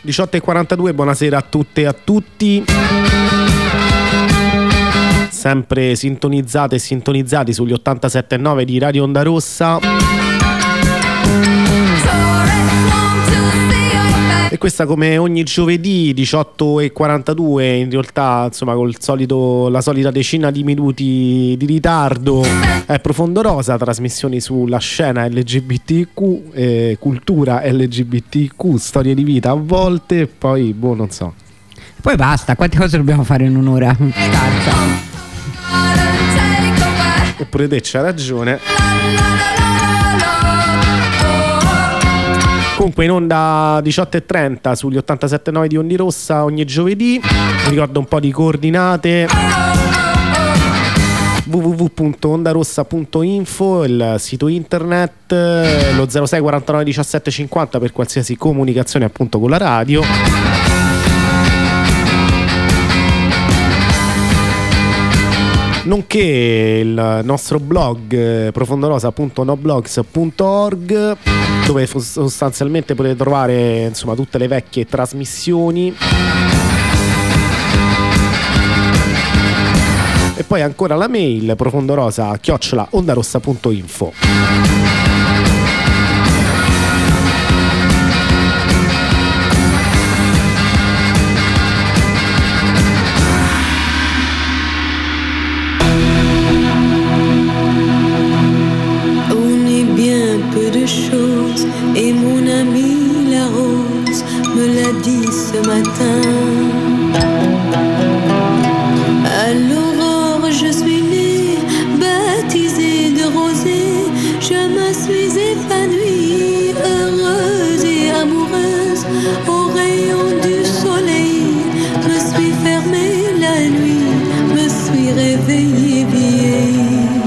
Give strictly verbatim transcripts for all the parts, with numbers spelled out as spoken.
diciotto e quarantadue, buonasera a tutte e a tutti. Sempre sintonizzate e sintonizzati sugli ottantasette e nove di Radio Onda Rossa. E questa, come ogni giovedì, diciotto e quarantadue, in realtà insomma col solito, la solita decina di minuti di ritardo, è Profondo Rosa, trasmissioni sulla scena L G B T Q, eh, cultura L G B T Q, storie di vita a volte, poi boh, non so. Poi basta, quante cose dobbiamo fare in un'ora? Scarsa. Eppure te c'ha ragione. Comunque in onda diciotto e trenta sugli ottantasette e nove di Ondi Rossa ogni giovedì. Vi ricordo un po' di coordinate: w w w punto ondarossa punto info, il sito internet, lo zero sei quarantanove diciassette cinquanta per qualsiasi comunicazione appunto con la radio. Nonché il nostro blog profondorosa punto noblogs punto org, dove sostanzialmente potete trovare insomma tutte le vecchie trasmissioni. E poi ancora la mail profondorosa chiocciola ondarossa punto info. Et mon ami la rose me l'a dit ce matin. À l'aurore je suis née, baptisée de rosée. Je me suis épanouie, heureuse et amoureuse. Au rayon du soleil, me suis fermée la nuit, me suis réveillée vieille.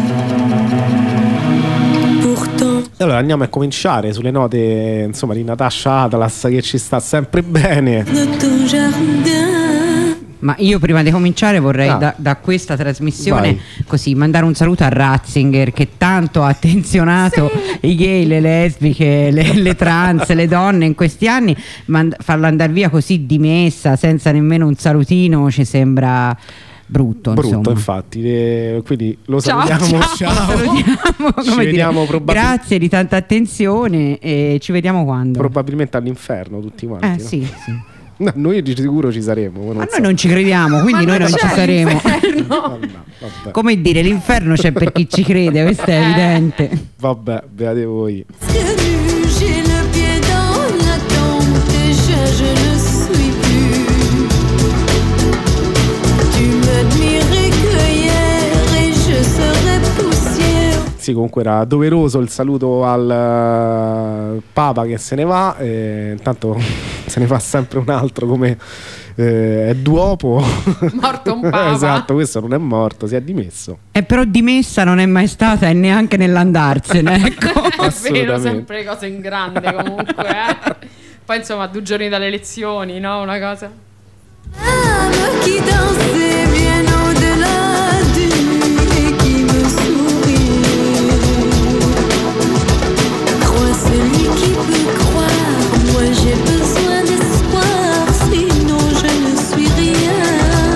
Allora andiamo a cominciare sulle note insomma di Natasha Atlas, che ci sta sempre bene. Ma io prima di cominciare vorrei ah. da, da questa trasmissione Vai. così mandare un saluto a Ratzinger, che tanto ha attenzionato sì. i gay, le lesbiche, le, le trans, le donne in questi anni. Mand- farla andare via così dimessa senza nemmeno un salutino ci sembra brutto, brutto insomma. Infatti, eh, quindi lo ciao, salutiamo, ciao, ciao. salutiamo, come ci dire, vediamo probabilmente, grazie di tanta attenzione e ci vediamo quando? Probabilmente all'inferno tutti quanti, eh no? sì, sì. No, noi di sicuro ci saremo. Ma so. noi non ci crediamo, quindi ma noi non ci saremo. No, no, come dire, l'inferno c'è per chi ci crede, questo è evidente. Vabbè, beate voi. J'ai le pied dans la tombe, déjà je ne suis plus. Tu m'admirais que hier et je serai poussière. Sì, comunque era doveroso il saluto al uh, Papa che se ne va, e intanto se ne fa sempre un altro come eh, è duopo. Morto un Papa. Esatto, questo non è morto, si è dimesso. E però dimessa non è mai stata e neanche nell'andarsene, ecco. È vero, sempre cose in grande comunque, eh. Poi insomma due giorni dalle elezioni, no? Una cosa. Âme qui dansait bien au-delà du et qui me sourit. Crois celui qui peut croire, moi j'ai besoin d'espoir, sinon je ne suis rien.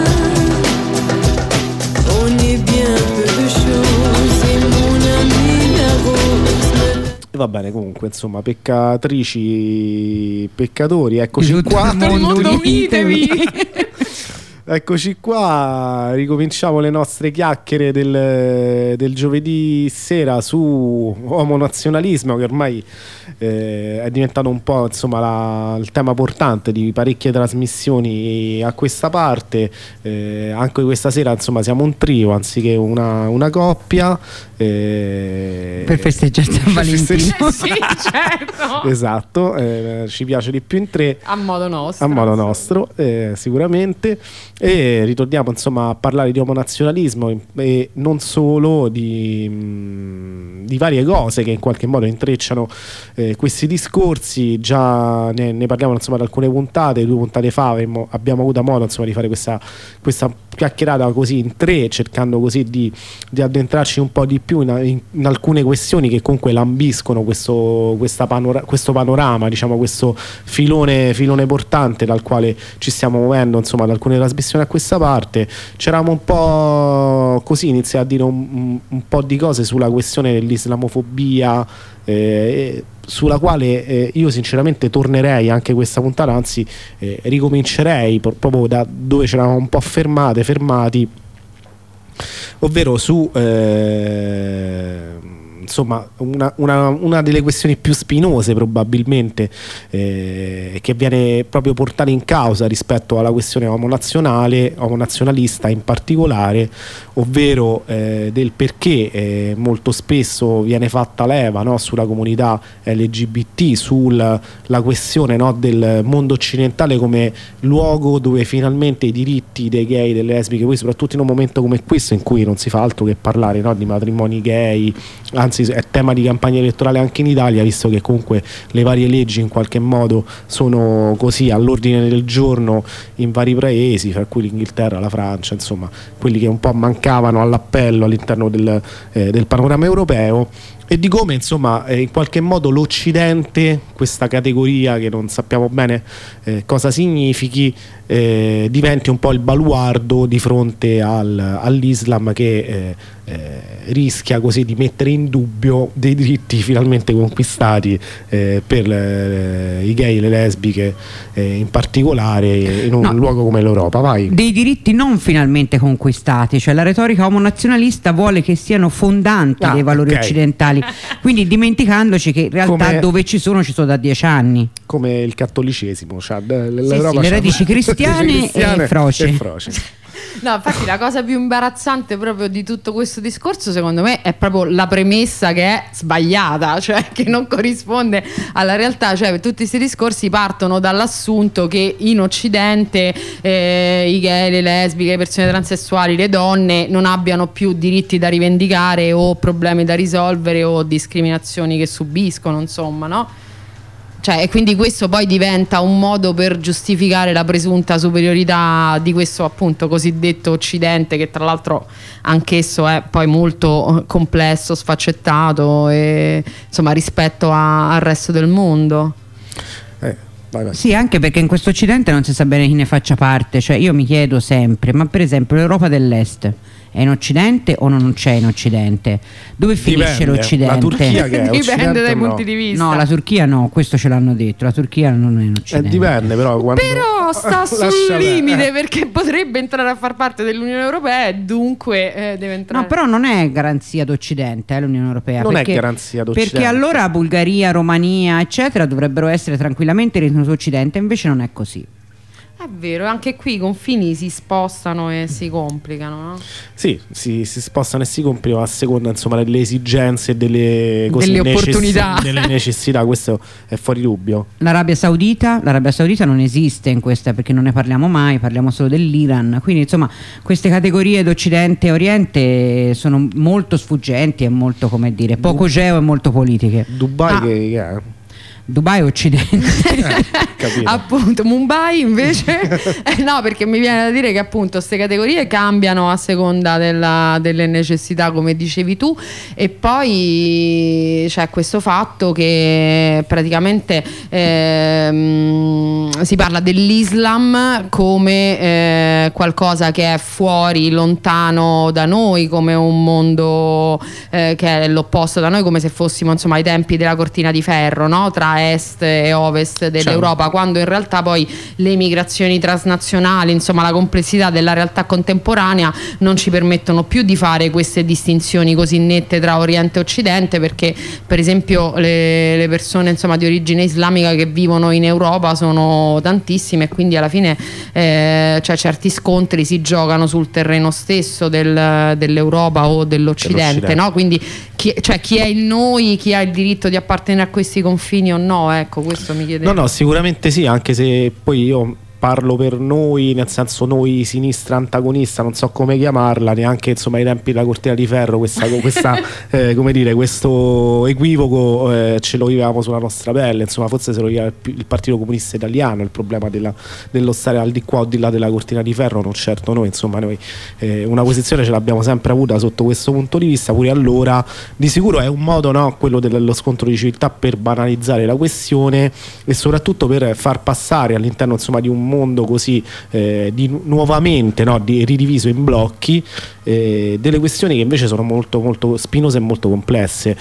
On est bien peu de choses et mon ami la rose. E va bene, comunque, insomma, peccatrici, peccatori, eccoci Tutto qua. il mondo, unitevi. Eccoci qua, ricominciamo le nostre chiacchiere del, del giovedì sera su omonazionalismo, che ormai eh, è diventato un po' insomma la, il tema portante di parecchie trasmissioni a questa parte. Eh, anche questa sera insomma siamo un trio anziché una, una coppia. Eh, per festeggiare San Valentino. Eh sì, certo. Esatto, eh, ci piace di più in tre. A modo nostro. A modo nostro, eh, sicuramente. E ritorniamo insomma a parlare di omonazionalismo e non solo di, mh, di varie cose che in qualche modo intrecciano eh, questi discorsi. Già ne, ne parliamo insomma da alcune puntate, due puntate fa avremmo, abbiamo avuto modo insomma di fare questa, questa chiacchierata così in tre, cercando così di, di addentrarci un po' di più in, in, in alcune questioni che comunque lambiscono questo, questa panora, questo panorama, diciamo questo filone, filone portante dal quale ci stiamo muovendo insomma da alcune trasmissioni a questa parte. C'eravamo un po' così, iniziai a dire un, un, un po' di cose sulla questione dell'islamofobia, eh, sulla quale eh, io sinceramente tornerei anche questa puntata, anzi eh, ricomincerei por- proprio da dove c'eravamo un po' fermate, fermati, ovvero su eh, insomma una, una, una delle questioni più spinose probabilmente eh, che viene proprio portata in causa rispetto alla questione omonazionale, omonazionalista in particolare, ovvero eh, del perché eh, molto spesso viene fatta leva, no, sulla comunità L G B T, sulla la questione, no, del mondo occidentale come luogo dove finalmente i diritti dei gay, delle lesbiche, poi soprattutto in un momento come questo in cui non si fa altro che parlare, no, di matrimoni gay, anzi è tema di campagna elettorale anche in Italia, visto che comunque le varie leggi in qualche modo sono così all'ordine del giorno in vari paesi, fra cui l'Inghilterra, la Francia, insomma quelli che un po' mancavano all'appello all'interno del, eh, del panorama europeo, e di come insomma eh, in qualche modo l'Occidente, questa categoria che non sappiamo bene eh, cosa significhi, eh, diventi un po' il baluardo di fronte al, all'Islam che eh, eh, rischia così di mettere in dubbio dei diritti finalmente conquistati eh, per eh, i gay e le lesbiche eh, in particolare in un no, luogo come l'Europa. Vai. Dei diritti non finalmente conquistati, cioè la retorica omonazionalista vuole che siano fondanti ah, dei valori okay. occidentali, quindi dimenticandoci che in realtà come, dove ci sono ci sono da dieci anni, come il cattolicesimo, cioè, sì, sì, le radici cristiane, cristiane e froce, e froce. No, infatti la cosa più imbarazzante proprio di tutto questo discorso secondo me è proprio la premessa che è sbagliata, cioè che non corrisponde alla realtà. Cioè tutti questi discorsi partono dall'assunto che in Occidente eh, i gay, le lesbiche, le persone transessuali, le donne non abbiano più diritti da rivendicare o problemi da risolvere o discriminazioni che subiscono, insomma, no? Cioè, e quindi questo poi diventa un modo per giustificare la presunta superiorità di questo appunto cosiddetto Occidente, che tra l'altro anch'esso è poi molto complesso, sfaccettato e insomma rispetto a, al resto del mondo. Eh, vai, vai. Sì, anche perché in questo Occidente non si sa bene chi ne faccia parte. Cioè io mi chiedo sempre, ma per esempio l'Europa dell'Est è in Occidente o non c'è in Occidente? Dove finisce Dipende. l'Occidente? La Turchia che è dipende dai no. punti di vista. No, la Turchia no, questo ce l'hanno detto, la Turchia non è in Occidente. Eh, dipende però quando... Però sta sul Lascia limite eh. perché potrebbe entrare a far parte dell'Unione Europea e dunque eh, deve entrare. No, però non è garanzia d'Occidente eh, l'Unione Europea. Non perché, è garanzia d'Occidente. Perché allora Bulgaria, Romania, eccetera dovrebbero essere tranquillamente ritenuti Occidente, invece non è così. È vero, anche qui i confini si spostano e si complicano, no? Sì, si, si spostano e si complicano a seconda insomma delle esigenze e delle, così, delle necess- opportunità. delle necessità, questo è fuori dubbio. L'Arabia Saudita, l'Arabia Saudita non esiste in questa perché non ne parliamo mai, parliamo solo dell'Iran, quindi insomma queste categorie d'Occidente e Oriente sono molto sfuggenti e molto, come dire, poco geo e molto politiche. Dubai Ah. che, che è? Dubai Occidente. Capito. Appunto, Mumbai invece eh, no, perché mi viene da dire che appunto queste categorie cambiano a seconda della, delle necessità, come dicevi tu, e poi c'è questo fatto che praticamente ehm, si parla dell'Islam come eh, qualcosa che è fuori, lontano da noi, come un mondo eh, che è l'opposto da noi, come se fossimo insomma ai tempi della cortina di ferro, no? Tra est e ovest dell'Europa, certo. Quando in realtà poi le migrazioni transnazionali, insomma la complessità della realtà contemporanea non ci permettono più di fare queste distinzioni così nette tra Oriente e Occidente, perché per esempio le, le persone insomma di origine islamica che vivono in Europa sono tantissime e quindi alla fine eh, cioè certi scontri si giocano sul terreno stesso del, dell'Europa o dell'Occidente, dell'Occidente. No? Quindi chi, cioè, chi è il noi, chi ha il diritto di appartenere a questi confini o no, ecco, questo mi chiedevo. No, no, sicuramente sì, anche se poi io parlo per noi, nel senso noi sinistra antagonista, non so come chiamarla, neanche insomma ai tempi della cortina di ferro questa, questa eh, come dire, questo equivoco eh, ce lo vivevamo sulla nostra pelle, insomma forse se lo viveva il, il Partito Comunista Italiano, il problema della, dello stare al di qua o di là della cortina di ferro, non certo noi, insomma noi eh, una posizione ce l'abbiamo sempre avuta sotto questo punto di vista. Pure allora di sicuro è un modo, no, quello dello scontro di civiltà, per banalizzare la questione e soprattutto per far passare all'interno insomma di un mondo così eh, di, nuovamente no, di, ridiviso in blocchi eh, delle questioni che invece sono molto molto spinose e molto complesse.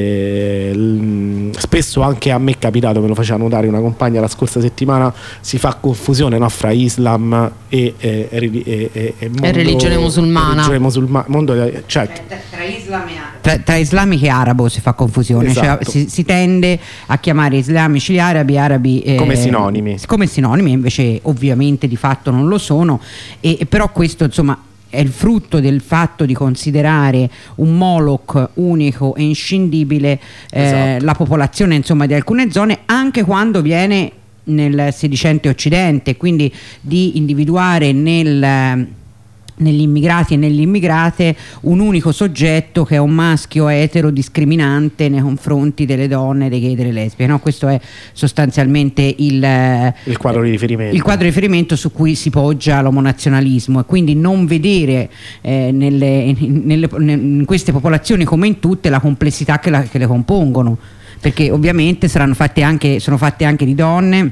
Eh, l- spesso anche a me è capitato, me lo faceva notare una compagna la scorsa settimana, si fa confusione, no, fra Islam e, e, e, e, e, mondo, e religione musulmana, religione musulma- mondo, cioè, tra Islam e Tra, tra islamico e arabo si fa confusione, esatto. Cioè, si, si tende a chiamare islamici gli arabi, arabi eh, come sinonimi, come sinonimi, invece ovviamente di fatto non lo sono, e, e però questo insomma è il frutto del fatto di considerare un Moloch unico e inscindibile eh, esatto. la popolazione insomma di alcune zone, anche quando viene nel sedicente Occidente, quindi di individuare nel negli immigrati e nelle immigrate un unico soggetto che è un maschio etero discriminante nei confronti delle donne, dei gay e delle lesbiche, no? Questo è sostanzialmente il, il quadro di riferimento il quadro di riferimento su cui si poggia l'omonazionalismo, e quindi non vedere eh, nelle, nelle, in queste popolazioni come in tutte la complessità che, la, che le compongono, perché ovviamente saranno fatte anche, sono fatte anche di donne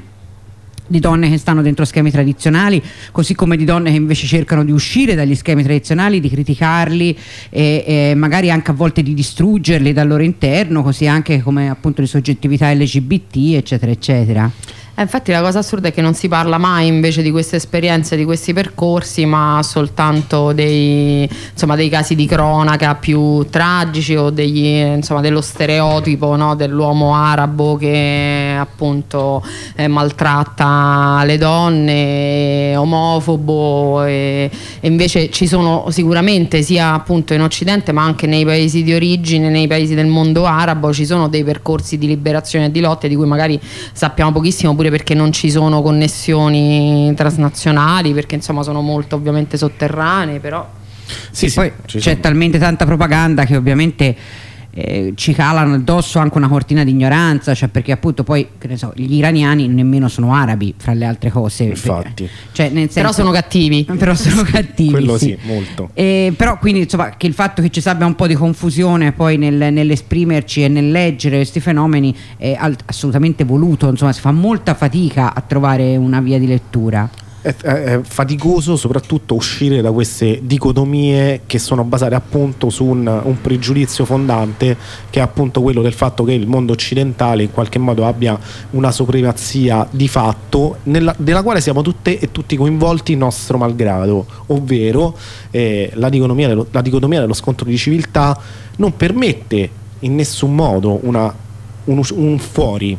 di donne che stanno dentro schemi tradizionali, così come di donne che invece cercano di uscire dagli schemi tradizionali, di criticarli e, e magari anche a volte di distruggerli dal loro interno, così anche come appunto di soggettività L G B T eccetera eccetera. Eh, infatti la cosa assurda è che non si parla mai invece di queste esperienze, di questi percorsi, ma soltanto dei, insomma, dei casi di cronaca più tragici o degli, insomma, dello stereotipo, no, dell'uomo arabo che appunto eh, maltratta le donne, è omofobo, e, e invece ci sono sicuramente sia appunto in Occidente ma anche nei paesi di origine, nei paesi del mondo arabo, ci sono dei percorsi di liberazione e di lotte di cui magari sappiamo pochissimo, pure perché non ci sono connessioni transnazionali, perché insomma sono molto ovviamente sotterranee, però sì, sì, poi sì, c'è sono. talmente tanta propaganda che ovviamente eh, ci calano addosso anche una cortina di ignoranza, cioè perché appunto poi che ne so, gli iraniani nemmeno sono arabi, fra le altre cose, infatti, cioè, nel senso, però sono cattivi però sono cattivi quello sì, sì, molto. Eh, però quindi insomma che il fatto che ci sia un po' di confusione poi nel, nell'esprimerci e nel leggere questi fenomeni è alt- assolutamente voluto, insomma si fa molta fatica a trovare una via di lettura. È, è faticoso soprattutto uscire da queste dicotomie che sono basate appunto su un, un pregiudizio fondante, che è appunto quello del fatto che il mondo occidentale in qualche modo abbia una supremazia di fatto nella, della quale siamo tutte e tutti coinvolti nostro malgrado, ovvero eh, la, dicotomia dello, la dicotomia dello scontro di civiltà non permette in nessun modo una, un, un fuori,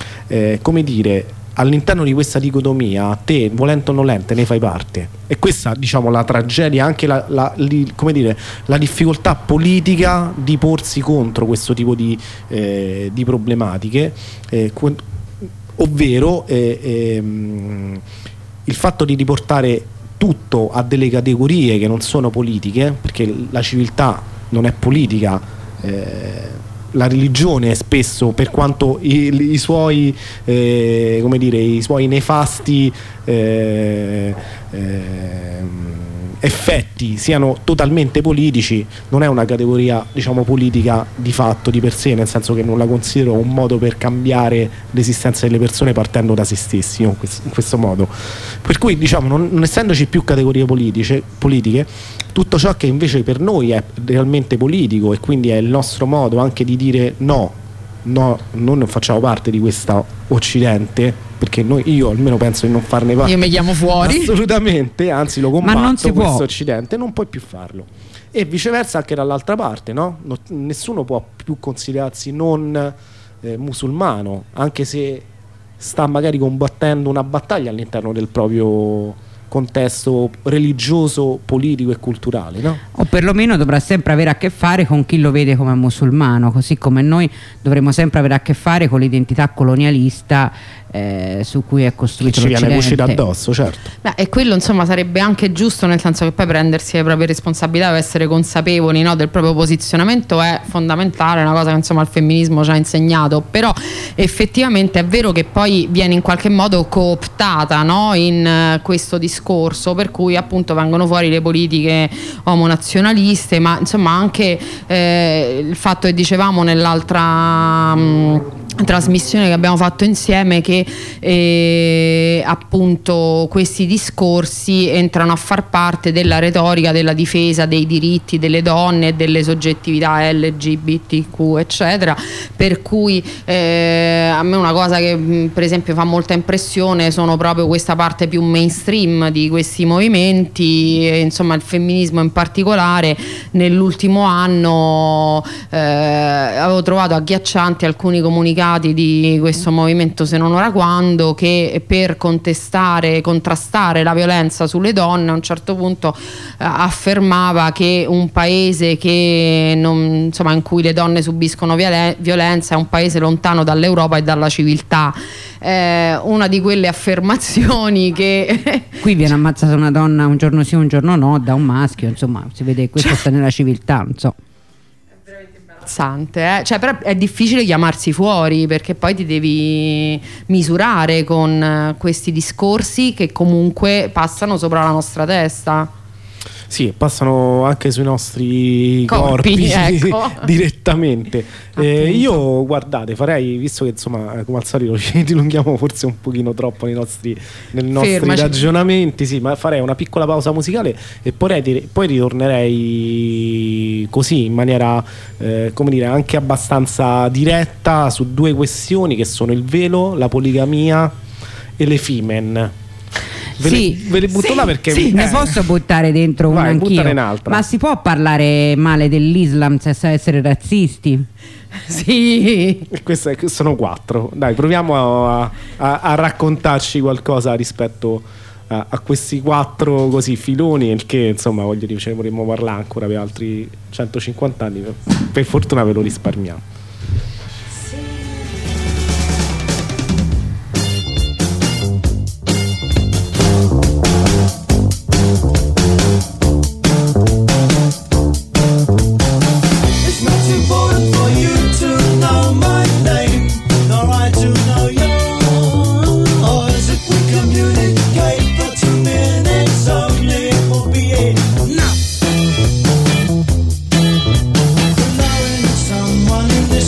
eh, come dire, all'interno di questa dicotomia te volente o nolente ne fai parte, e questa diciamo la tragedia, anche la, la, li, come dire, la difficoltà politica di porsi contro questo tipo di, eh, di problematiche, eh, ovvero eh, ehm, il fatto di riportare tutto a delle categorie che non sono politiche, perché la civiltà non è politica. eh, La religione spesso, per quanto i, i suoi eh, come dire, i suoi nefasti eh, eh, effetti siano totalmente politici, non è una categoria diciamo politica di fatto di per sé, nel senso che non la considero un modo per cambiare l'esistenza delle persone partendo da se stessi, in questo, in questo modo. Per cui diciamo non, non essendoci più categorie politiche, politiche tutto ciò che invece per noi è realmente politico, e quindi è il nostro modo anche di dire no, no, non facciamo parte di questa Occidente, perché noi, io almeno penso di non farne parte. Io mi chiamo fuori. Assolutamente, anzi lo combatto. Ma non si questo può. Occidente, non puoi più farlo. E viceversa anche dall'altra parte, no? No, nessuno può più considerarsi non eh, musulmano, anche se sta magari combattendo una battaglia all'interno del proprio contesto religioso, politico e culturale, no? O perlomeno dovrà sempre avere a che fare con chi lo vede come musulmano, così come noi dovremo sempre avere a che fare con l'identità colonialista eh, su cui è costruito che ci l'Occidente. viene cucita addosso, certo. Beh, e quello insomma sarebbe anche giusto, nel senso che poi prendersi le proprie responsabilità e essere consapevoli, no, del proprio posizionamento è fondamentale, una cosa che insomma il femminismo ci ha insegnato, però effettivamente è vero che poi viene in qualche modo cooptata, no, in uh, questo discorso, per cui appunto vengono fuori le politiche omonazionaliste, ma insomma anche eh, il fatto che dicevamo nell'altra mh, trasmissione che abbiamo fatto insieme, che eh, appunto questi discorsi entrano a far parte della retorica della difesa dei diritti delle donne e delle soggettività L G B T Q eccetera, per cui eh, a me una cosa che mh, per esempio fa molta impressione sono proprio questa parte più mainstream di questi movimenti, e, insomma il femminismo in particolare nell'ultimo anno eh, avevo trovato agghiaccianti alcuni comunicati di questo movimento, se non ora quando, che per contestare, contrastare la violenza sulle donne a un certo punto eh, affermava che un paese che non, insomma, in cui le donne subiscono violen- violenza è un paese lontano dall'Europa e dalla civiltà. Eh, una di quelle affermazioni che qui viene ammazzata una donna un giorno sì un giorno no da un maschio, insomma si vede che questo sta nella civiltà, non so. Eh? Cioè, però è difficile chiamarsi fuori, perché poi ti devi misurare con questi discorsi che comunque passano sopra la nostra testa. Sì, passano anche sui nostri corpi, corpi ecco. direttamente. Eh, io guardate, farei, visto che insomma come al solito ci dilunghiamo forse un pochino troppo nei nostri, nei nostri Fermaci. ragionamenti, sì, ma farei una piccola pausa musicale e poi, poi ritornerei così in maniera eh, come dire anche abbastanza diretta su due questioni che sono il velo, la poligamia e le femmen. Ve, sì, le, ve le butto sì, là perché sì, eh. ne posso buttare dentro una Vai, anch'io. buttane un'altra. Ma si può parlare male dell'Islam senza essere razzisti? Sì. Queste sono quattro. Dai, proviamo a, a, a raccontarci qualcosa rispetto a, a questi quattro così filoni, il che insomma voglio dire ce ne vorremmo parlare ancora per altri centocinquanta anni. Per fortuna ve lo risparmiamo. Someone in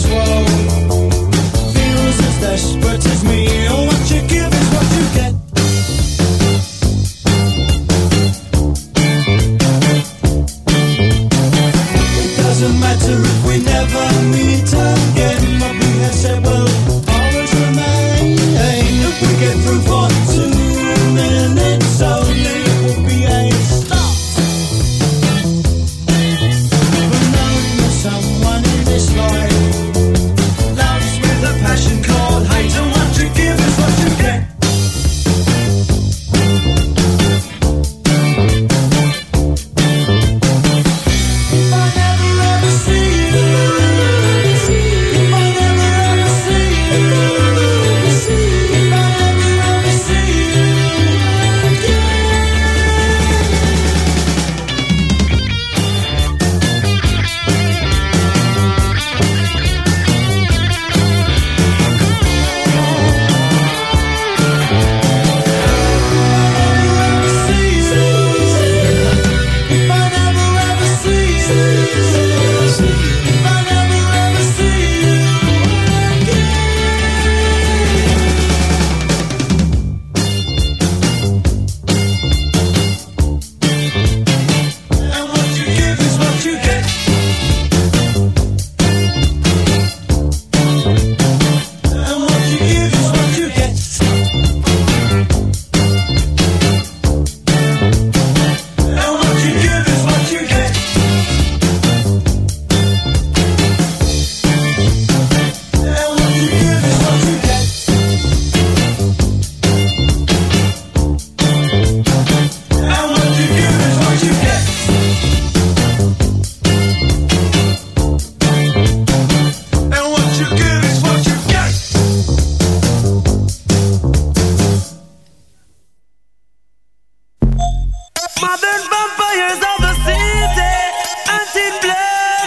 Modern vampires of the city, hunting blood,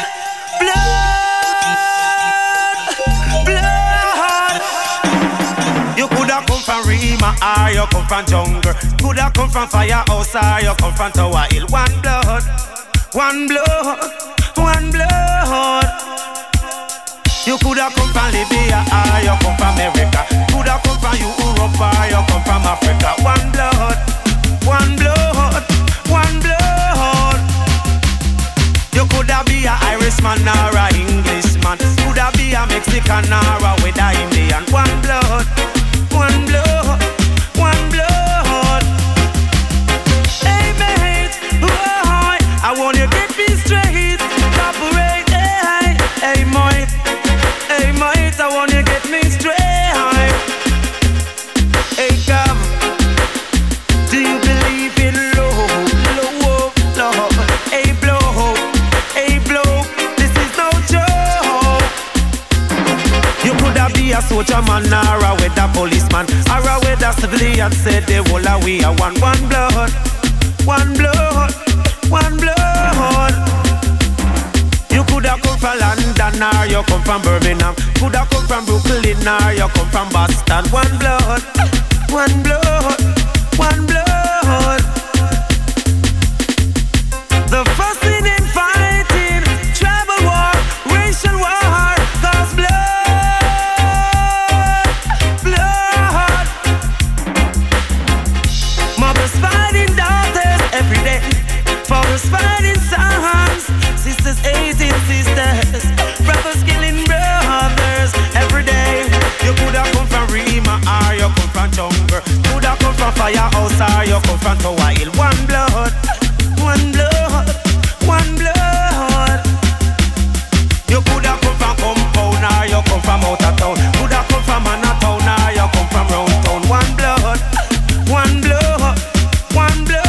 blood, blood. You coulda come from Rima or you come from jungle. Coulda come from Firehouse or you come from Tower Hill. One blood, one blood, one blood. You coulda come from Libya or you come from America. Coulda come from Europe or you come from Africa. One blood, one blood, one blood. You coulda be a Irishman or a Englishman. Coulda be a Mexican or a with a Indian. One blood, one blood, one blood. Hey mate, boy, I want you to get me straight. Cooperate, hey, hey mate. Hey mate, I want you to get me straight. Hey Gav, do you believe in love, love, love? Hey blow, hey blow, this is no joke. You coulda be a soldier man or a weather policeman or a weather civilian. Said the whole of we are one, one blood, one blood, one blood. You coulda come from London or you come from Birmingham. Coulda come from Brooklyn or you come from Boston. One blood, one blood, one blood. The fussing and fighting, tribal war, racial war, cause blood, blood. Mothers fighting daughters every day. Fathers fighting sons. Sisters hating sisters, brothers killing brothers every day. You coulda come from Rima or you come from jungle. Coulda come from Firehouse or you come from Tower Hill. One blood, one blood, one blood. You coulda come from Compound or you come from out of town. Coulda come from Manhattan or you come from round town. One blood, one blood, one blood.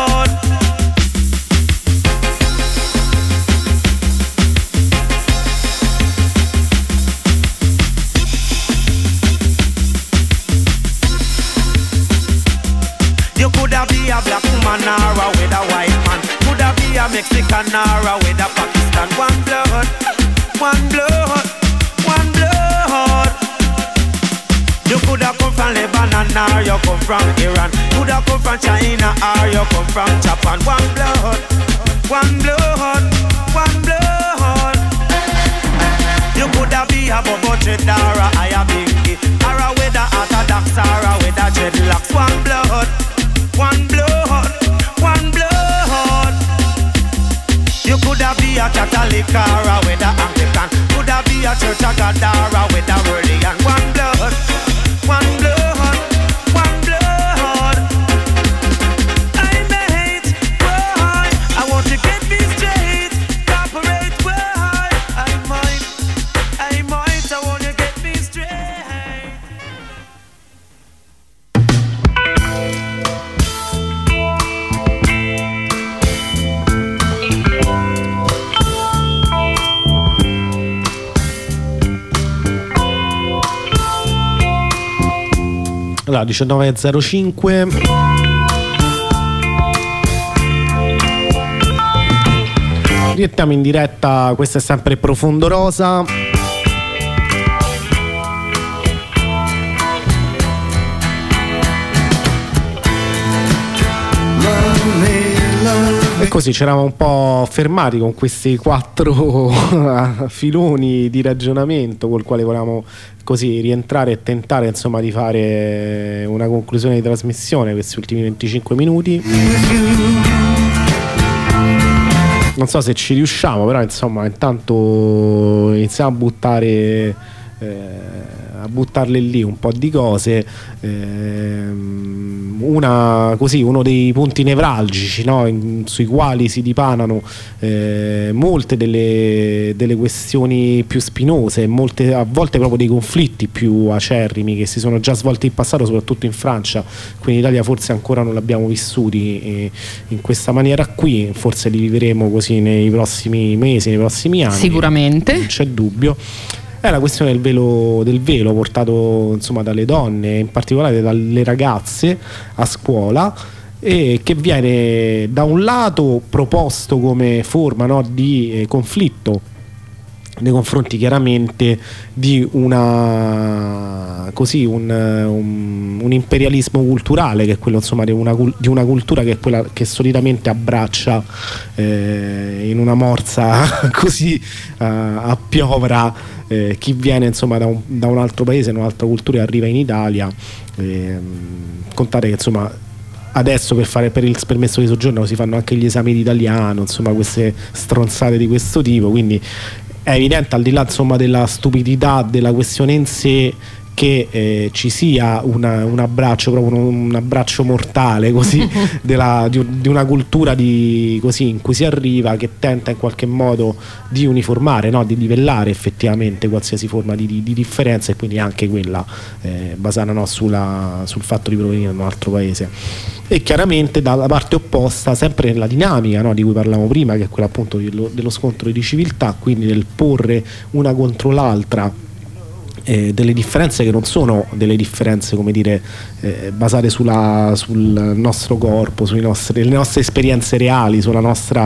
You coulda be a black woman or a with a white man. Coulda be a Mexican or a with a Pakistan. One blood, one blood, one blood. You coulda come from Lebanon or you come from Iran. Coulda come from China or you come from Japan. One blood, one blood, one blood. You coulda be a Bobo Dread or a Aya Binky or a with a Orthodox or a with a dreadlocks. One blood, one blood, one blood. You coulda be a Catholic or a with a Anglican. Coulda be a Church of God or a with a religion. One blood, one blood, one blood. I mate, boy, I want to get me straight. Cooperate, boy, I might, I might, I want to get me straight. Allora, diciannove e zero cinque. Rientriamo in diretta, questo è sempre Profondo Rosa. E così ci eravamo un po' fermati con questi quattro filoni di ragionamento col quale volevamo così rientrare e tentare insomma di fare una conclusione di trasmissione questi ultimi venticinque minuti. Non so se ci riusciamo, però insomma intanto iniziamo a buttare eh, a buttarle lì un po' di cose. ehm, una così uno dei punti nevralgici, no? In, sui quali si dipanano eh, molte delle, delle questioni più spinose, molte, a volte proprio dei conflitti più acerrimi che si sono già svolti in passato, soprattutto in Francia. Qui in Italia forse ancora non l'abbiamo vissuti eh, in questa maniera qui, forse li vivremo così nei prossimi mesi, nei prossimi anni, sicuramente, non c'è dubbio. È la questione del velo, del velo portato insomma dalle donne, in particolare dalle ragazze a scuola, e che viene da un lato proposto come forma, no, di eh, conflitto nei confronti chiaramente di una così un, un, un imperialismo culturale, che è quello insomma di una, di una cultura che è quella che solitamente abbraccia eh, in una morsa così uh, a piovra eh, chi viene insomma da un, da un altro paese, un'altra cultura, e arriva in Italia. Eh, contate che insomma adesso per fare per il permesso di soggiorno si fanno anche gli esami di italiano, insomma queste stronzate di questo tipo, quindi è evidente, al di là insomma della stupidità della questione in sé, che eh, ci sia una, un abbraccio, proprio un, un abbraccio mortale così della, di, di una cultura di, così, in cui si arriva, che tenta in qualche modo di uniformare, no? Di livellare effettivamente qualsiasi forma di, di, di differenza, e quindi anche quella eh, basata, no? Sulla, sul fatto di provenire da un altro paese. E chiaramente dalla parte opposta, sempre nella dinamica, no? Di cui parlavamo prima, che è quella appunto dello, dello scontro di civiltà, quindi del porre una contro l'altra Eh, delle differenze che non sono delle differenze, come dire, eh, basate sulla, sul nostro corpo, sulle nostre, le nostre esperienze reali, sulla nostra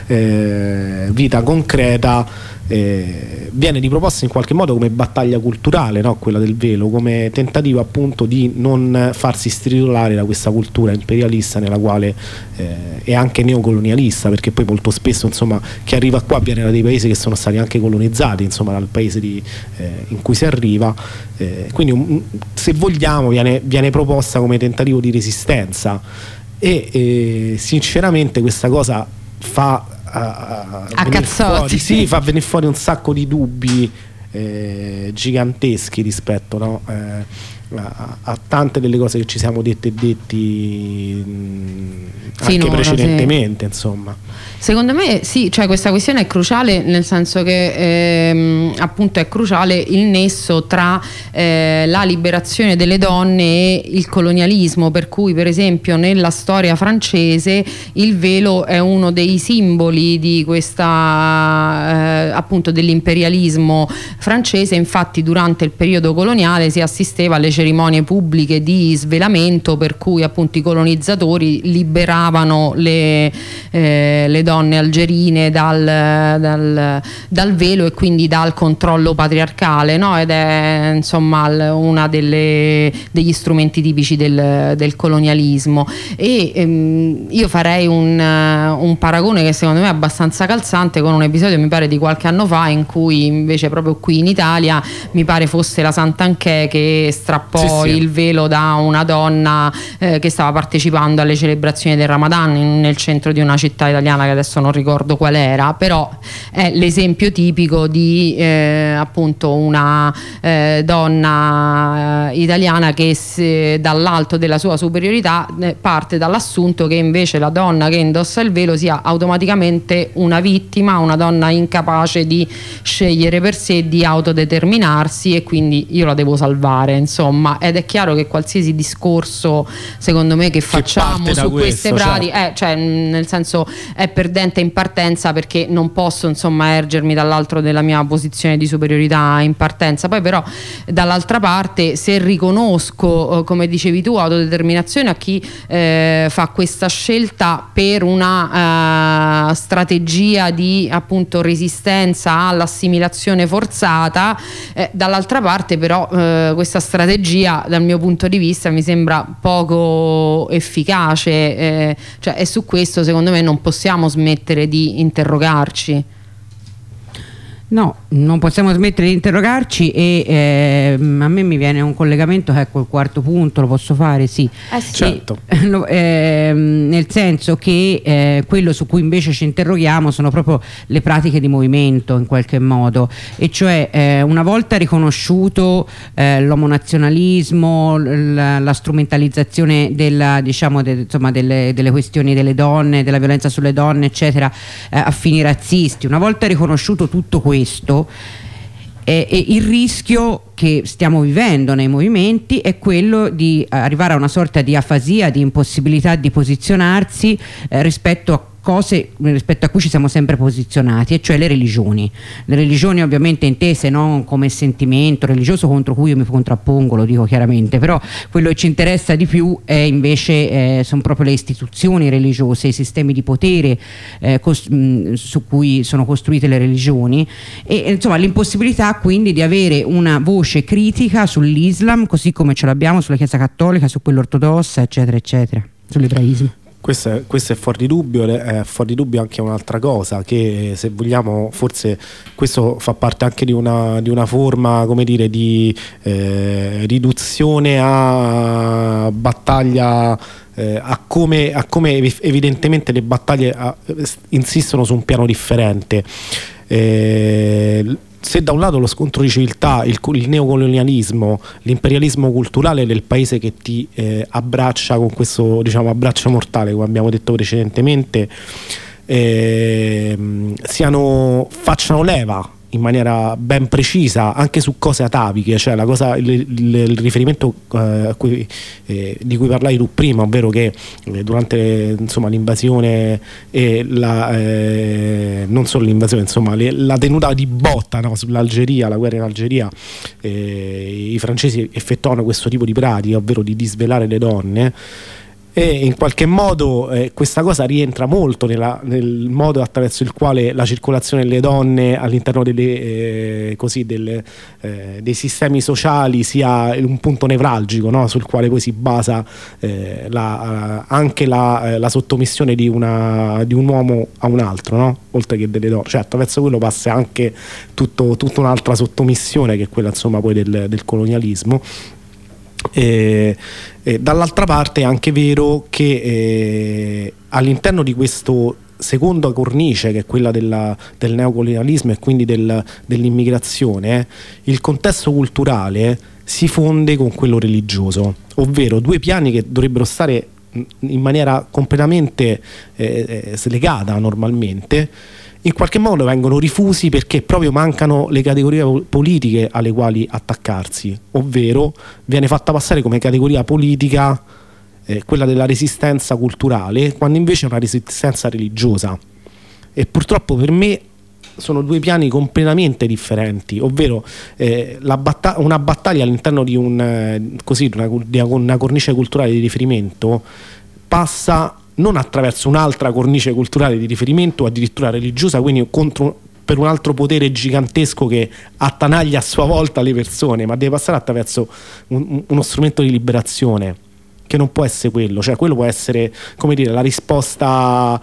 eh, vita concreta. Eh, viene riproposta in qualche modo come battaglia culturale, no? Quella del velo, come tentativo appunto di non farsi stritolare da questa cultura imperialista nella quale eh, è anche neocolonialista, perché poi molto spesso insomma chi arriva qua viene da dei paesi che sono stati anche colonizzati, insomma dal paese di, eh, in cui si arriva, eh, quindi un, se vogliamo viene, viene proposta come tentativo di resistenza, e eh, sinceramente questa cosa fa a, a cazzotti fuori, sì, fa venire fuori un sacco di dubbi eh, giganteschi rispetto, no? eh, a, a tante delle cose che ci siamo dette e detti mh, anche Finora, precedentemente, sì. Insomma, secondo me sì, cioè questa questione è cruciale, nel senso che ehm, appunto è cruciale il nesso tra eh, la liberazione delle donne e il colonialismo, per cui per esempio nella storia francese il velo è uno dei simboli di questa eh, appunto dell'imperialismo francese. Infatti durante il periodo coloniale si assisteva alle cerimonie pubbliche di svelamento, per cui appunto i colonizzatori liberavano le, eh, le donne algerine dal, dal, dal velo e quindi dal controllo patriarcale, no? Ed è insomma una delle, degli strumenti tipici del, del colonialismo. E ehm, io farei un, un paragone che secondo me è abbastanza calzante con un episodio, mi pare di qualche anno fa, in cui invece proprio qui in Italia mi pare fosse la Santanchè che strappò sì, sì. il velo da una donna eh, che stava partecipando alle celebrazioni del Ramadan in, nel centro di una città italiana che adesso non ricordo qual era, però è l'esempio tipico di eh, appunto una eh, donna eh, italiana che se, dall'alto della sua superiorità eh, parte dall'assunto che invece la donna che indossa il velo sia automaticamente una vittima, una donna incapace di scegliere per sé, di autodeterminarsi, e quindi io la devo salvare, insomma. Ed è chiaro che qualsiasi discorso secondo me che facciamo che su questo, queste pratiche cioè. eh, cioè nel senso è perdente in partenza, perché non posso insomma ergermi dall'altro della mia posizione di superiorità in partenza. Poi però dall'altra parte, se riconosco, come dicevi tu, autodeterminazione a chi eh, fa questa scelta per una eh, strategia di appunto resistenza all'assimilazione forzata, eh, dall'altra parte però eh, questa strategia dal mio punto di vista mi sembra poco efficace, eh, cioè, e su questo secondo me non possiamo smettere di interrogarci. No, non possiamo smettere di interrogarci, e eh, a me mi viene un collegamento, ecco il quarto punto, lo posso fare? Sì, eh sì. Certo. E, lo, eh, nel senso che eh, quello su cui invece ci interroghiamo sono proprio le pratiche di movimento, in qualche modo, e cioè eh, una volta riconosciuto eh, l'omonazionalismo, la, la strumentalizzazione della, diciamo, de, insomma, delle, delle questioni delle donne, della violenza sulle donne eccetera, eh, a fini razzisti, una volta riconosciuto tutto questo, questo e, e il rischio che stiamo vivendo nei movimenti è quello di arrivare a una sorta di afasia, di impossibilità di posizionarsi eh, rispetto a cose rispetto a cui ci siamo sempre posizionati, e cioè le religioni. Le religioni ovviamente intese non come sentimento religioso contro cui io mi contrappongo, lo dico chiaramente, però quello che ci interessa di più è invece eh, sono proprio le istituzioni religiose, i sistemi di potere eh, cos- mh, su cui sono costruite le religioni, e insomma l'impossibilità quindi di avere una voce critica sull'Islam così come ce l'abbiamo sulla Chiesa Cattolica, su quella ortodossa, eccetera eccetera, sull'ebraismo. Questo è, questo è fuori di dubbio, è fuori di dubbio anche un'altra cosa, che se vogliamo forse questo fa parte anche di una, di una forma, come dire, di eh, riduzione a battaglia, eh, a, come, a come evidentemente le battaglie a, insistono su un piano differente. Eh, se da un lato lo scontro di civiltà, il, il neocolonialismo, l'imperialismo culturale del paese che ti eh, abbraccia con questo, diciamo, abbraccio mortale, come abbiamo detto precedentemente, eh, siano, facciano leva in maniera ben precisa anche su cose ataviche, cioè la cosa, il, il, il riferimento eh, a cui, eh, di cui parlai tu prima, ovvero che eh, durante insomma l'invasione e la, eh, non solo l'invasione, insomma le, la tenuta di botta, no, sull'Algeria, la guerra in Algeria, eh, i francesi effettuano questo tipo di pratica, ovvero di disvelare le donne. E in qualche modo eh, questa cosa rientra molto nella, nel modo attraverso il quale la circolazione delle donne all'interno delle, eh, così, delle, eh, dei sistemi sociali sia un punto nevralgico, no? Sul quale poi si basa eh, la, anche la, eh, la sottomissione di, una, di un uomo a un altro, no? Oltre che delle donne, cioè attraverso quello passa anche tutto, tutta un'altra sottomissione che è quella insomma poi del, del colonialismo. E, e dall'altra parte è anche vero che eh, all'interno di questo seconda cornice, che è quella della, del neocolonialismo e quindi del, dell'immigrazione, eh, il contesto culturale si fonde con quello religioso, ovvero due piani che dovrebbero stare in maniera completamente eh, slegata normalmente. In qualche modo vengono rifusi perché proprio mancano le categorie politiche alle quali attaccarsi, ovvero viene fatta passare come categoria politica eh, quella della resistenza culturale, quando invece è una resistenza religiosa. E purtroppo per me sono due piani completamente differenti, ovvero eh, la batta- una battaglia all'interno di, un, eh, così, una, di una cornice culturale di riferimento passa non attraverso un'altra cornice culturale di riferimento o addirittura religiosa, quindi contro, per un altro potere gigantesco che attanaglia a sua volta le persone, ma deve passare attraverso un, uno strumento di liberazione che non può essere quello, cioè quello può essere, come dire, la risposta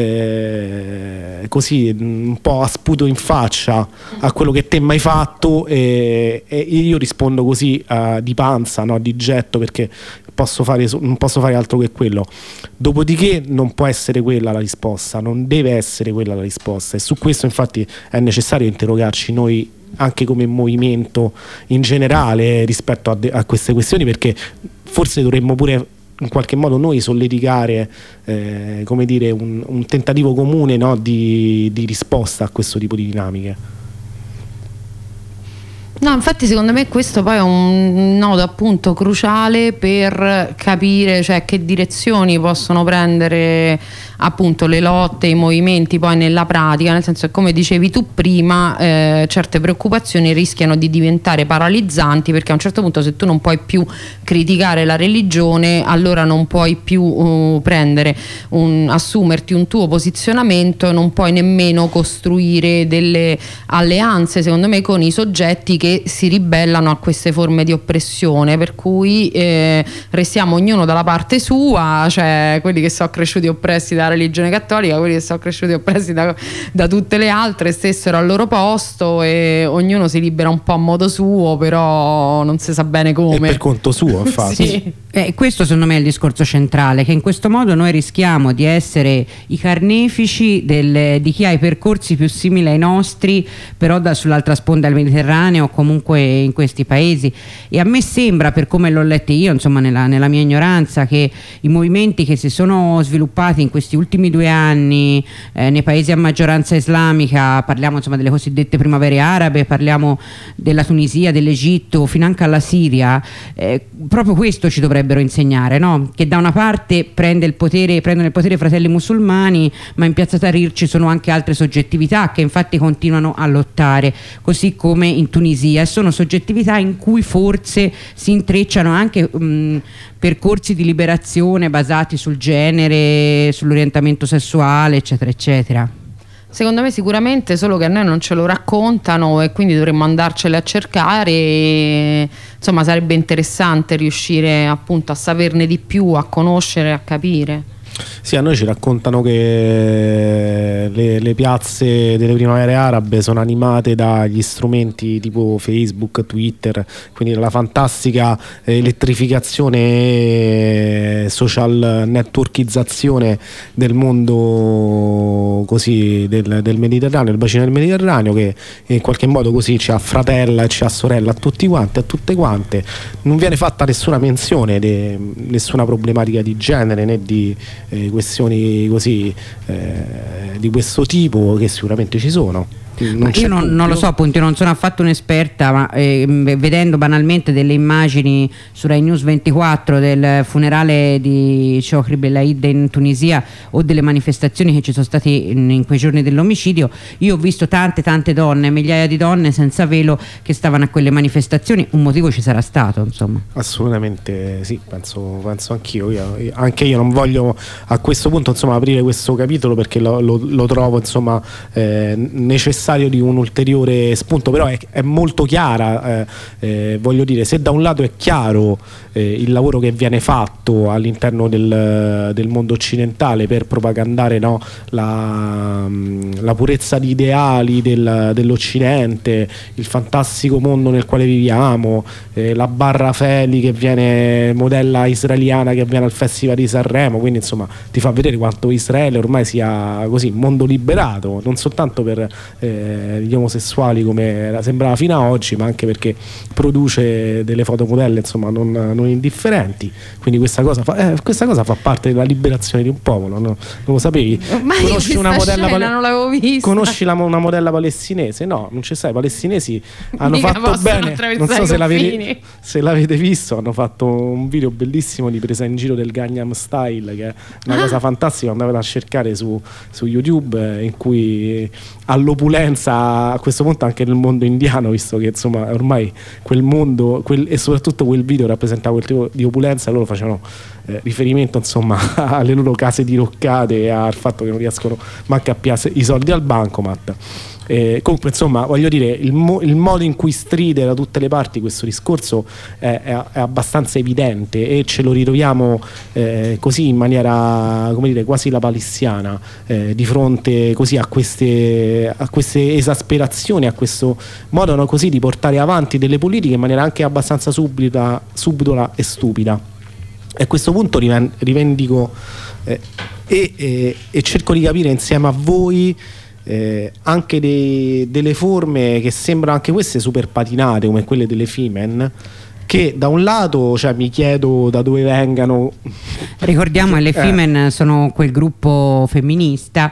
eh, così un po' a sputo in faccia a quello che te mai fatto, e, e io rispondo così uh, di panza, no, di getto, perché posso fare, non posso fare altro che quello. Dopodiché non può essere quella la risposta, non deve essere quella la risposta, e su questo infatti è necessario interrogarci noi anche come movimento in generale rispetto a, de- a queste questioni, perché forse dovremmo pure in qualche modo noi solleticare eh, come dire un, un tentativo comune, no, di, di risposta a questo tipo di dinamiche. No, infatti secondo me questo poi è un nodo appunto cruciale per capire, cioè, che direzioni possono prendere appunto le lotte, i movimenti poi nella pratica, nel senso che, come dicevi tu prima, eh, certe preoccupazioni rischiano di diventare paralizzanti, perché a un certo punto se tu non puoi più criticare la religione, allora non puoi più uh, prendere un, assumerti un tuo posizionamento, non puoi nemmeno costruire delle alleanze, secondo me, con i soggetti che si ribellano a queste forme di oppressione, per cui eh, restiamo ognuno dalla parte sua, cioè quelli che sono cresciuti oppressi dalla religione cattolica, quelli che sono cresciuti oppressi da, da tutte le altre, stessero al loro posto, e ognuno si libera un po' a modo suo, però non si sa bene come. E per conto suo, infatti. Sì. Eh, questo secondo me è il discorso centrale, che in questo modo noi rischiamo di essere i carnefici del, di chi ha i percorsi più simili ai nostri, però da, sull'altra sponda del Mediterraneo, comunque in questi paesi, e a me sembra, per come l'ho letto io, insomma nella, nella mia ignoranza, che i movimenti che si sono sviluppati in questi ultimi due anni eh, nei paesi a maggioranza islamica, parliamo insomma delle cosiddette primavere arabe, parliamo della Tunisia, dell'Egitto, finanche alla Siria, eh, proprio questo ci dovrebbero insegnare, no? Che da una parte prende il potere, prendono il potere i fratelli musulmani, ma in piazza Tahrir ci sono anche altre soggettività che infatti continuano a lottare, così come in Tunisia, e sono soggettività in cui forse si intrecciano anche mh, percorsi di liberazione basati sul genere, sull'orientamento sessuale, eccetera eccetera. Secondo me sicuramente, solo che a noi non ce lo raccontano e quindi dovremmo andarcele a cercare e, insomma, sarebbe interessante riuscire appunto a saperne di più, a conoscere, a capire. Sì, a noi ci raccontano che le, le piazze delle primavere arabe sono animate dagli strumenti tipo Facebook, Twitter, quindi la fantastica elettrificazione, social networkizzazione del mondo così del, del Mediterraneo, il bacino del Mediterraneo, che in qualche modo così ci affratella e ci assorella a tutti quanti, a tutte quante. Non viene fatta nessuna menzione di nessuna problematica di genere né di Eh, questioni così eh, di questo tipo, che sicuramente ci sono. Non io non, non lo so, appunto, io non sono affatto un'esperta, ma eh, vedendo banalmente delle immagini su Rai News ventiquattro del funerale di Chokri Belaid in Tunisia, o delle manifestazioni che ci sono state in, in quei giorni dell'omicidio, io ho visto tante tante donne, migliaia di donne senza velo che stavano a quelle manifestazioni. Un motivo ci sarà stato, insomma. Assolutamente sì, penso, penso anch'io. Io, anche io non voglio a questo punto, insomma, aprire questo capitolo, perché lo, lo, lo trovo, insomma, eh, necessario di un ulteriore spunto, però è, è molto chiara, eh, eh, voglio dire, se da un lato è chiaro eh, il lavoro che viene fatto all'interno del, del mondo occidentale per propagandare, no, la, la purezza di ideali del, dell'Occidente, il fantastico mondo nel quale viviamo, eh, la Barra Feli che viene, modella israeliana che viene al Festival di Sanremo, quindi insomma ti fa vedere quanto Israele ormai sia così mondo liberato, non soltanto per eh, gli omosessuali come sembrava fino ad oggi, ma anche perché produce delle fotomodelle, insomma, non, non indifferenti. Quindi questa cosa, fa, eh, questa cosa fa parte della liberazione di un popolo, no? Non lo sapevi? Ma conosci io una modella scena non l'avevo vista. Conosci la, una modella palestinese? No, non ci sai. I palestinesi hanno Mica fatto bene. Non so se l'avete, se l'avete visto. Hanno fatto un video bellissimo di presa in giro del Gangnam Style, che è una ah. cosa fantastica. Andavate a cercare su, su YouTube, eh, in cui all'opulenza, a questo punto anche nel mondo indiano, visto che insomma ormai quel mondo quel, e soprattutto quel video rappresentava quel tipo di opulenza, loro facevano eh, riferimento, insomma, alle loro case diroccate e al fatto che non riescono manco a piazzare i soldi al bancomat. Eh, comunque, insomma, voglio dire, il, mo- il modo in cui stride da tutte le parti questo discorso è, è, è abbastanza evidente, e ce lo ritroviamo eh, così in maniera, come dire, quasi lapalissiana, eh, di fronte così a queste, a queste esasperazioni, a questo modo, no, così di portare avanti delle politiche in maniera anche abbastanza subdula, subdola e stupida. E a questo punto rivendico eh, e, e, e cerco di capire insieme a voi Eh, anche dei, delle forme che sembrano anche queste super patinate, come quelle delle Femen, che da un lato, cioè, mi chiedo da dove vengano. Ricordiamo che le Femen eh. sono quel gruppo femminista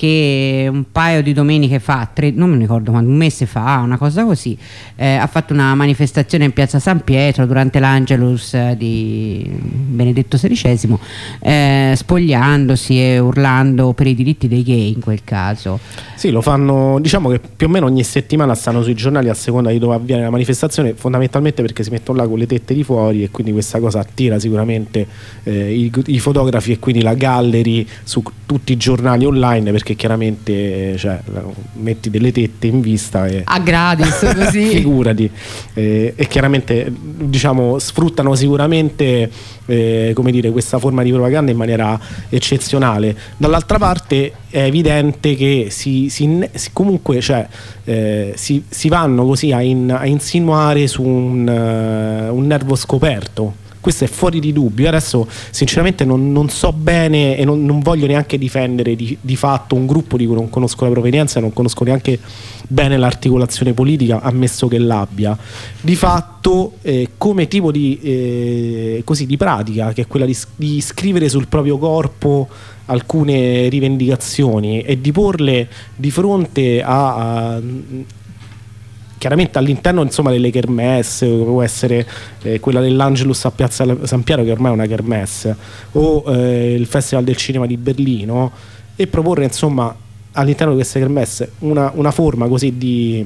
che un paio di domeniche fa, tre, non mi ricordo quando, un mese fa, una cosa così, eh, ha fatto una manifestazione in piazza San Pietro durante l'Angelus di Benedetto sedicesimo, eh, spogliandosi e urlando per i diritti dei gay in quel caso. Sì, lo fanno, diciamo che più o meno ogni settimana stanno sui giornali a seconda di dove avviene la manifestazione, fondamentalmente perché si mettono là con le tette di fuori, e quindi questa cosa attira sicuramente eh, i, i fotografi e quindi la gallery su tutti i giornali online, perché chiaramente, cioè, metti delle tette in vista e a gratis così figurati, eh, e chiaramente, diciamo, sfruttano sicuramente eh, come dire, questa forma di propaganda in maniera eccezionale. Dall'altra parte è evidente che si, si, si comunque, cioè, eh, si, si vanno così a, in, a insinuare su un, uh, un nervo scoperto, questo è fuori di dubbio. Adesso sinceramente non, non so bene e non, non voglio neanche difendere di, di fatto un gruppo di cui non conosco la provenienza, non conosco neanche bene l'articolazione politica, ammesso che l'abbia. Di fatto eh, come tipo di, eh, così, di pratica, che è quella di, di scrivere sul proprio corpo alcune rivendicazioni e di porle di fronte a, a chiaramente all'interno, insomma, delle kermesse, può essere eh, quella dell'Angelus a Piazza San Piero, che ormai è una kermesse, o eh, il Festival del Cinema di Berlino, e proporre, insomma, all'interno di queste kermesse una, una forma così di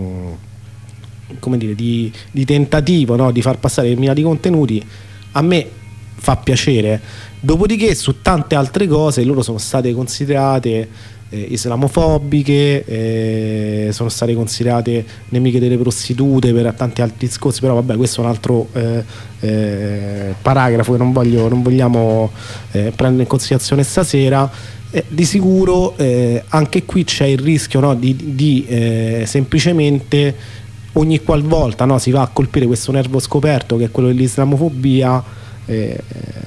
mh, come dire, di, di tentativo, no? Di far passare determinati contenuti, a me fa piacere. Dopodiché su tante altre cose loro sono state considerate eh, islamofobiche, eh, sono state considerate nemiche delle prostitute, per tanti altri discorsi, però vabbè, questo è un altro eh, eh, paragrafo che non, voglio, non vogliamo eh, prendere in considerazione stasera. Eh, di sicuro eh, anche qui c'è il rischio, no, di, di eh, semplicemente ogni qualvolta, no, si va a colpire questo nervo scoperto che è quello dell'islamofobia, eh,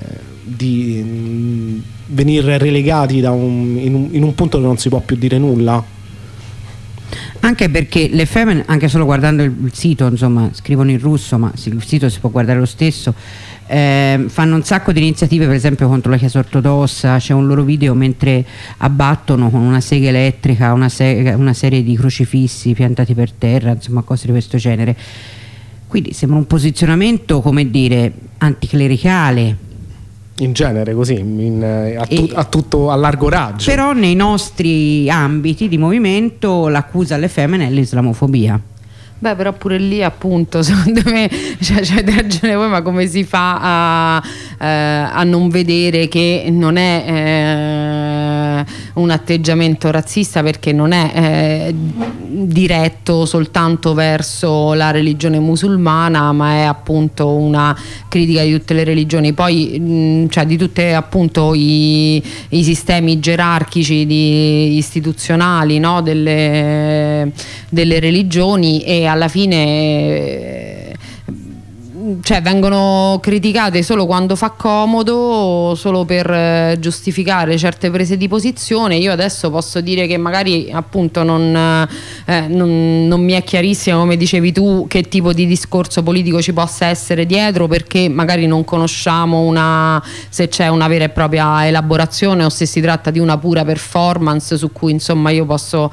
di mh, venire relegati da un, in, un, in un punto dove non si può più dire nulla. Anche perché le Femen, anche solo guardando il, il sito, insomma, scrivono in russo, ma il sito si può guardare lo stesso, eh, fanno un sacco di iniziative, per esempio contro la Chiesa ortodossa. C'è un loro video mentre abbattono con una sega elettrica una, sega, una serie di crocifissi piantati per terra, insomma cose di questo genere. Quindi sembra un posizionamento, come dire, anticlericale in genere, così in, a, tu, a tutto a largo raggio. Però nei nostri ambiti di movimento l'accusa alle femmine è l'islamofobia. Beh, però pure lì, appunto, secondo me, cioè, c'avete ragione voi, ma come si fa a, eh, a non vedere che non è eh, un atteggiamento razzista, perché non è eh, diretto soltanto verso la religione musulmana, ma è appunto una critica di tutte le religioni, poi mh, cioè di tutte, appunto, i, i sistemi gerarchici di, istituzionali, no, delle, delle religioni, e alla fine cioè vengono criticate solo quando fa comodo, solo per giustificare certe prese di posizione. Io adesso posso dire che magari, appunto, non, eh, non, non mi è chiarissimo, come dicevi tu, che tipo di discorso politico ci possa essere dietro, perché magari non conosciamo una, se c'è una vera e propria elaborazione o se si tratta di una pura performance su cui, insomma, io posso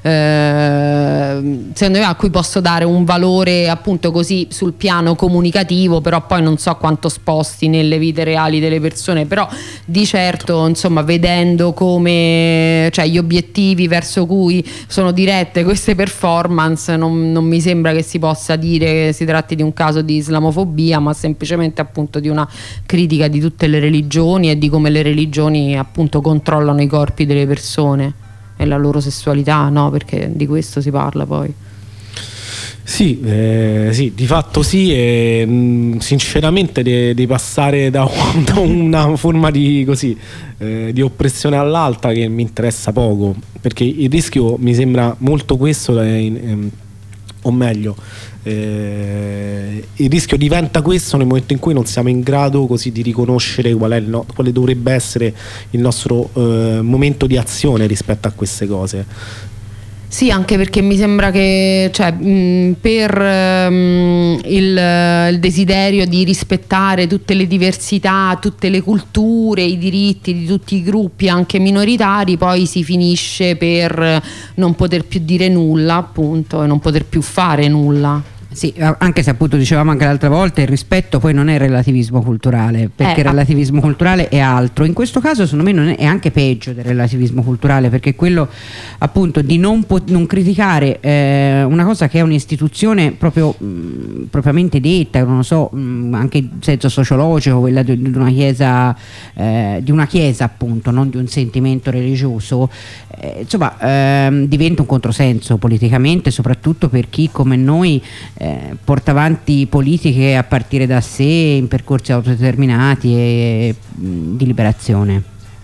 eh, secondo me a cui posso dare un valore, appunto, così sul piano comunicativo, però poi non so quanto sposti nelle vite reali delle persone. Però di certo, insomma, vedendo come, cioè, gli obiettivi verso cui sono dirette queste performance, non, non mi sembra che si possa dire che si tratti di un caso di islamofobia, ma semplicemente, appunto, di una critica di tutte le religioni e di come le religioni, appunto, controllano i corpi delle persone e la loro sessualità, no? Perché di questo si parla poi. Sì, eh, sì, di fatto sì, e mh, sinceramente devi passare da, un, da una forma di, così, eh, di oppressione all'altra che mi interessa poco, perché il rischio mi sembra molto questo, eh, eh, o meglio, eh, il rischio diventa questo nel momento in cui non siamo in grado così di riconoscere qual è il no, quale dovrebbe essere il nostro eh, momento di azione rispetto a queste cose. Sì, anche perché mi sembra che, cioè, mh, per mh, il, il desiderio di rispettare tutte le diversità, tutte le culture, i diritti di tutti i gruppi anche minoritari, poi si finisce per non poter più dire nulla, appunto, e non poter più fare nulla. Sì, anche se, appunto, dicevamo anche l'altra volta, il rispetto poi non è relativismo culturale, perché eh, il relativismo culturale è altro. In questo caso, secondo me, non è, è anche peggio del relativismo culturale, perché quello, appunto, di non, pot- non criticare eh, una cosa che è un'istituzione proprio mh, propriamente detta, non lo so, mh, anche in senso sociologico, quella di, di una chiesa, eh, di una chiesa, appunto, non di un sentimento religioso, eh, insomma, eh, diventa un controsenso politicamente, soprattutto per chi come noi Eh, porta avanti politiche a partire da sé in percorsi autodeterminati e mh, di liberazione.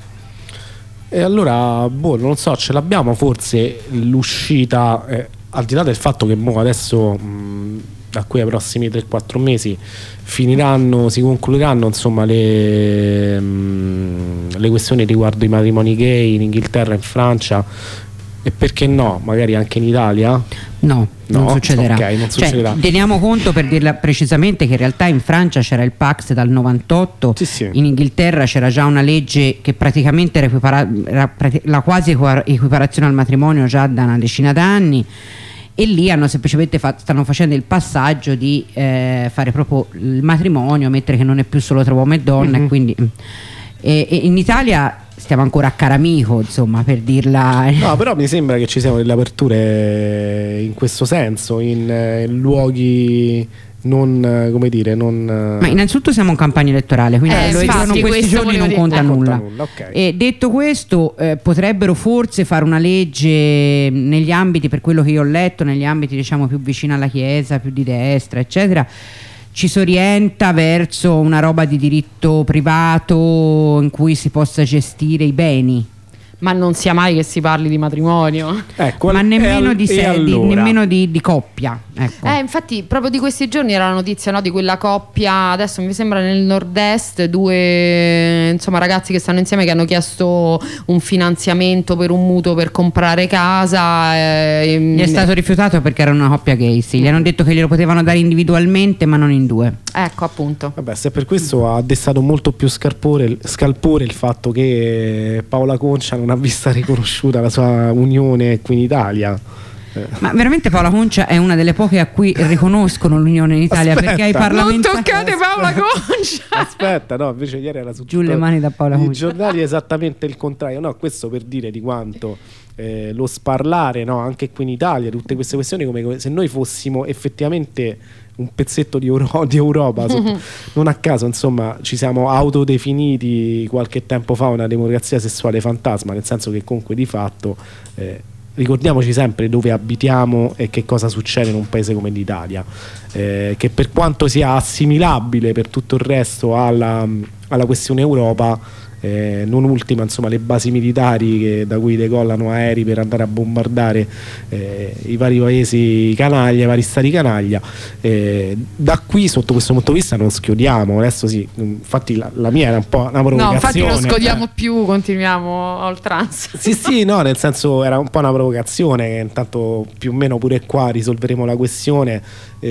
E allora, boh, non so, ce l'abbiamo forse l'uscita, eh, al di là del fatto che mo adesso mh, da qui ai prossimi tre quattro mesi finiranno, si concluderanno insomma le, mh, le questioni riguardo i matrimoni gay in Inghilterra, in Francia e perché no, magari anche in Italia? No, non No? succederà. Ok, non Cioè, succederà. teniamo conto, per dirla precisamente, che in realtà in Francia c'era il Pax dal novantotto, Sì, sì. in Inghilterra c'era già una legge che praticamente era, equipara- era prati- la quasi equa- equiparazione al matrimonio già da una decina d'anni, e lì hanno semplicemente fa- stanno facendo il passaggio di eh, fare proprio il matrimonio, mettere che non è più solo tra uomo e donna, Mhm. e quindi e, e in Italia stiamo ancora a Caramico, insomma, per dirla. No, però mi sembra che ci siano delle aperture in questo senso, in, eh, luoghi non, eh, come dire, non... eh, Ma innanzitutto siamo in campagna elettorale, quindi Eh, lo infatti, dicono questi questo giorni non volevo conta dire. Non nulla. conta nulla, ok. E detto questo, eh, potrebbero forse fare una legge negli ambiti, per quello che io ho letto, negli ambiti diciamo più vicini alla Chiesa, più di destra, eccetera. Ci si orienta verso una roba di diritto privato in cui si possa gestire i beni. Ma non sia mai che si parli di matrimonio. ecco, Ma e nemmeno al- di, e sé, di- allora? nemmeno di, di coppia. Ecco. Eh, infatti, proprio di questi giorni era la notizia, no, di quella coppia, adesso mi sembra nel nord-est, due insomma ragazzi che stanno insieme, che hanno chiesto un finanziamento per un mutuo per comprare casa. Eh, Gli è stato rifiutato perché era una coppia gay, sì. Gli hanno detto che glielo potevano dare individualmente ma non in due. Ecco, appunto. Vabbè, se per questo ha destato molto più scalpore, scalpore il fatto che Paola Concia non ha vista riconosciuta la sua unione qui in Italia. Eh, Ma veramente Paola Concia è una delle poche a cui riconoscono l'unione in Italia, Aspetta. perché ai Non parlamentari toccate Paola Concia! Aspetta, no, invece ieri era su Giù le tutto- mani da Paola i Concia. giornali esattamente il contrario. No, questo per dire di quanto eh, lo sparlare, no, anche qui in Italia, tutte queste questioni, come, come se noi fossimo effettivamente un pezzetto di, Euro- di Europa. sotto- non a caso, insomma, ci siamo autodefiniti qualche tempo fa una democrazia sessuale fantasma, nel senso che comunque di fatto eh, ricordiamoci sempre dove abitiamo e che cosa succede in un paese come l'Italia, eh, che per quanto sia assimilabile per tutto il resto alla, alla questione Europa, eh, non ultima insomma le basi militari che, da cui decollano aerei per andare a bombardare eh, i vari paesi canaglia, i vari stati canaglia, eh, da qui sotto questo punto di vista non schiodiamo. Adesso sì, infatti la, la mia era un po' una provocazione. No, infatti non scodiamo eh. più, continuiamo a oltranza. Sì, sì, no, nel senso era un po' una provocazione, che intanto più o meno pure qua risolveremo la questione,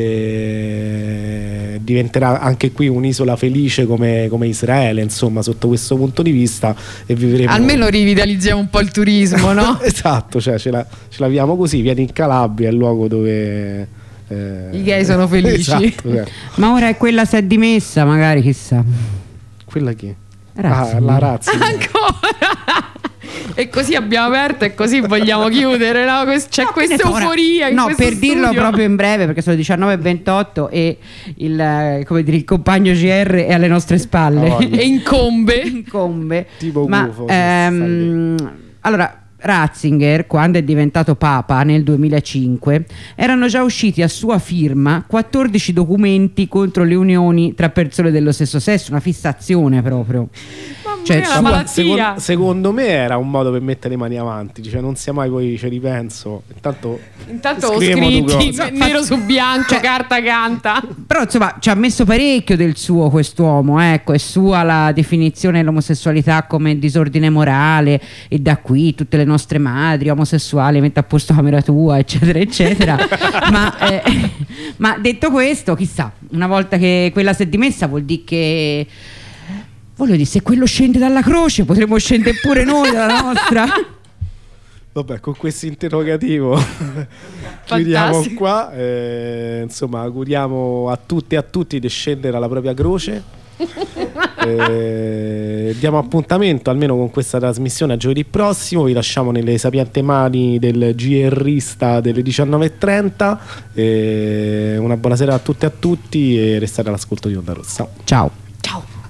eh, diventerà anche qui un'isola felice come, come Israele, insomma, sotto questo punto di vista, e vivremo... Almeno rivitalizziamo un po' il turismo, no? Esatto, cioè ce la, ce la viviamo così, vieni in Calabria, è il luogo dove... eh, I gay sono felici. Esatto, cioè. Ma ora è quella si è dimessa, magari, chissà. Quella chi? Razzi. Ah, la razza. Ancora! E così abbiamo aperto e così vogliamo chiudere, no? Quest- C'è No, questa che ne so, ora- euforia in no, questo per dirlo studio. proprio in breve, perché sono diciannove e ventotto e il, eh, come dire, il compagno G R è alle nostre spalle. Ah, voglia. E incombe. Incombe. Tipo Ma gufo, sì, ehm, allora Ratzinger, quando è diventato papa nel duemilacinque, erano già usciti a sua firma quattordici documenti contro le unioni tra persone dello stesso sesso, una fissazione proprio. Mamma Cioè, mia, la sua- malattia. Secondo, secondo me era un modo per mettere le mani avanti, cioè non sia mai, poi ci ripenso. Intanto, Intanto ho scriviamo due scritti cose. nero su bianco, Cioè- carta canta. Però insomma ci ha messo parecchio del suo quest'uomo, ecco, è sua la definizione dell'omosessualità come disordine morale, e da qui tutte le nostre madri omosessuali, mette a posto camera tua, eccetera eccetera. ma, eh, ma detto questo, chissà, una volta che quella si è dimessa vuol dire che, voglio dire, se quello scende dalla croce potremmo scendere pure noi dalla nostra. vabbè, con questo interrogativo chiudiamo Fantastico. qua. eh, insomma, auguriamo a tutti e a tutti di scendere alla propria croce. Eh, diamo appuntamento almeno con questa trasmissione a giovedì prossimo. Vi lasciamo nelle sapienti mani del GRista delle diciannove e trenta. Eh, una buona sera a tutte e a tutti, e restate all'ascolto di Onda Rossa. Ciao. Ciao.